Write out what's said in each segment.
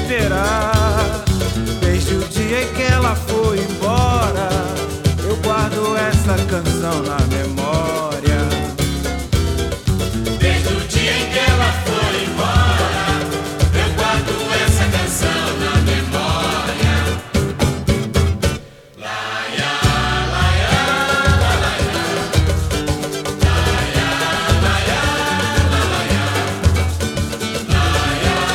esperar. Desde o dia em que ela foi embora, eu guardo essa canção na memória. Desde o dia em que ela foi embora, eu guardo essa canção na memória. Laia, laia, laia, laia, laia, laia, laia,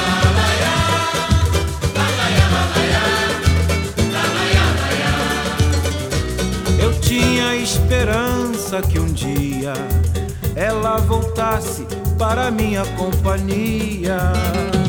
laia, laia, laia. Eu tinha esperança que um dia ela voltasse para minha companhia.